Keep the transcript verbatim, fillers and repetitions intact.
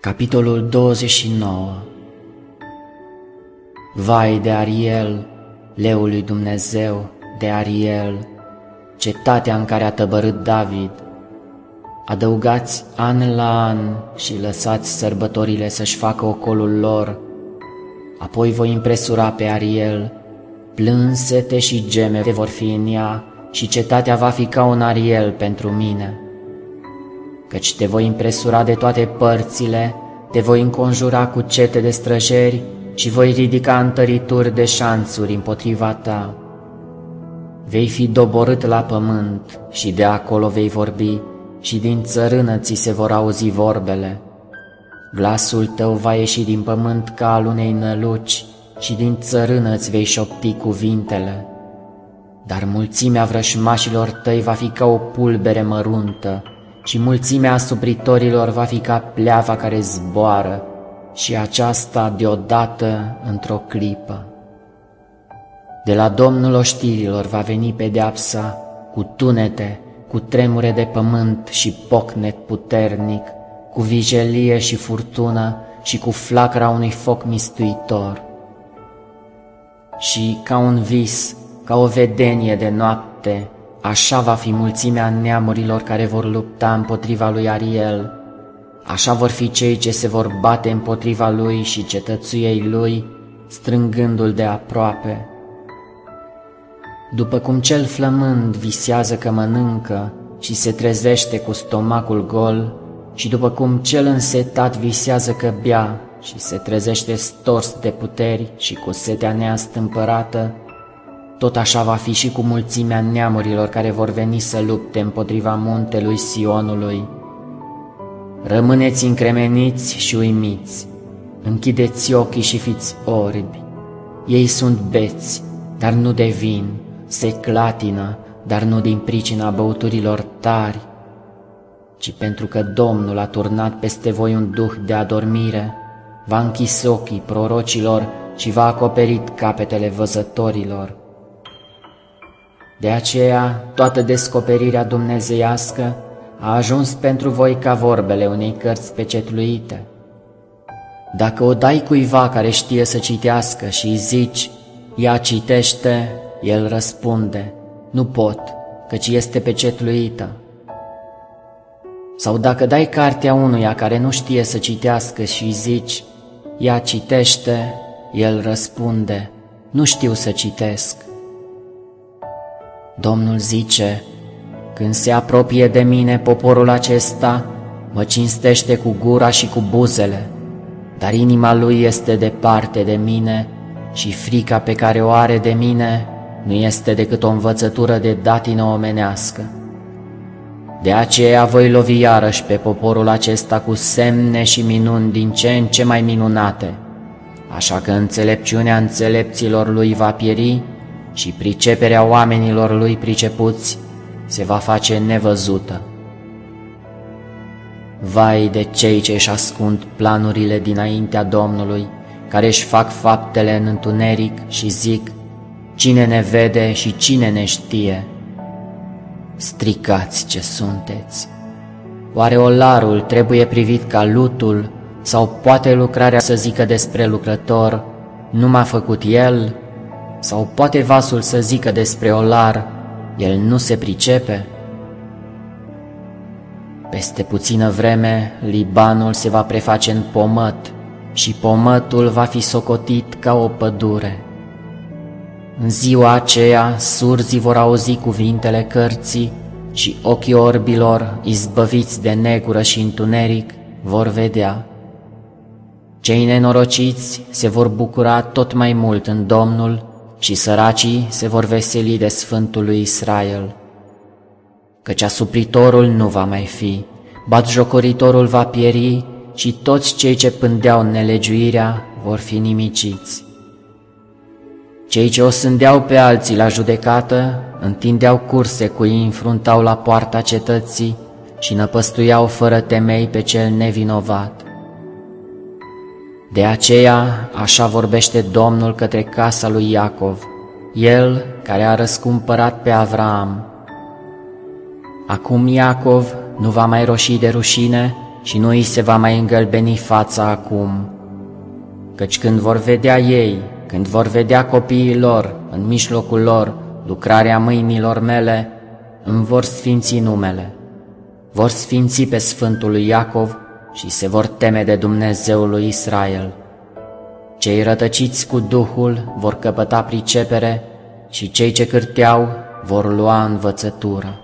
Capitolul douăzeci și nouă. Vai de Ariel, leul lui Dumnezeu, de Ariel, cetatea în care a tăbărât David! Adăugați an la an și lăsați sărbătorile să-și facă ocolul lor. Apoi voi impresura pe Ariel, plânsete și gemete vor fi în ea, și cetatea va fi ca un Ariel pentru mine. Căci te voi impresura de toate părțile, te voi înconjura cu cete de străjeri și voi ridica întărituri de șanțuri împotriva ta. Vei fi doborât la pământ și de acolo vei vorbi și din țărână ți se vor auzi vorbele. Glasul tău va ieși din pământ ca al unei năluci și din țărână îți vei șopti cuvintele. Dar mulțimea vrășmașilor tăi va fi ca o pulbere măruntă și mulțimea asupritorilor va fi ca pleava care zboară, și aceasta deodată într-o clipă. De la Domnul oștirilor va veni pedeapsa, cu tunete, cu tremure de pământ și pocnet puternic, cu vijelie și furtună și cu flacăra unui foc mistuitor. Și ca un vis, ca o vedenie de noapte, așa va fi mulțimea neamurilor care vor lupta împotriva lui Ariel. Așa vor fi cei ce se vor bate împotriva lui și cetățuiei lui, strângându-l de aproape. După cum cel flămând visează că mănâncă și se trezește cu stomacul gol, și după cum cel însetat visează că bea și se trezește stors de puteri și cu setea neastâmpărată, tot așa va fi și cu mulțimea neamurilor care vor veni să lupte împotriva muntelui Sionului. Rămâneți încremeniți și uimiți, închideți ochii și fiți orbi. Ei sunt beți, dar nu de vin, se clatină, dar nu din pricina băuturilor tari, ci pentru că Domnul a turnat peste voi un duh de adormire, v-a închis ochii prorocilor și v-a acoperit capetele văzătorilor. De aceea, toată descoperirea dumnezeiască a ajuns pentru voi ca vorbele unei cărți pecetluite. Dacă o dai cuiva care știe să citească și îi zici, ea citește, el răspunde, nu pot, căci este pecetluită. Sau dacă dai cartea unuia care nu știe să citească și îi zici, ea citește, el răspunde, nu știu să citesc. Domnul zice, când se apropie de mine poporul acesta, mă cinstește cu gura și cu buzele, dar inima lui este departe de mine și frica pe care o are de mine nu este decât o învățătură de datină omenească. De aceea voi lovi iarăși pe poporul acesta cu semne și minuni din ce în ce mai minunate, așa că înțelepciunea înțelepților lui va pieri și priceperea oamenilor lui pricepuți se va face nevăzută. Vai de cei ce își ascund planurile dinaintea Domnului, care își fac faptele în întuneric și zic, cine ne vede și cine ne știe? Stricați ce sunteți! Oare olarul trebuie privit ca lutul, sau poate lucrarea să zică despre lucrător, nu m-a făcut el? Sau poate vasul să zică despre olar, el nu se pricepe? Peste puțină vreme, Libanul se va preface în pomăt și pomătul va fi socotit ca o pădure. În ziua aceea, surzii vor auzi cuvintele cărții și ochii orbilor, izbăviți de negură și întuneric, vor vedea. Cei nenorociți se vor bucura tot mai mult în Domnul și săracii se vor veseli de Sfântul lui Israel. Căci asupritorul nu va mai fi, batjocoritorul va pieri și toți cei ce pândeau nelegiuirea vor fi nimiciți. Cei ce o sândeau pe alții la judecată, întindeau curse cu ei, înfruntau la poarta cetății și năpăstuiau fără temei pe cel nevinovat. De aceea, așa vorbește Domnul către casa lui Iacov, El care a răscumpărat pe Avraam. Acum Iacov nu va mai roși de rușine și nu îi se va mai îngălbeni fața acum. Căci când vor vedea ei, când vor vedea copiii lor, în mijlocul lor, lucrarea mâinilor mele, îmi vor sfinți numele. Vor sfinți pe Sfântul lui Iacov și se vor teme de Dumnezeul lui Israel. Cei rătăciți cu Duhul vor căpăta pricepere și cei ce cârteau vor lua învățătură.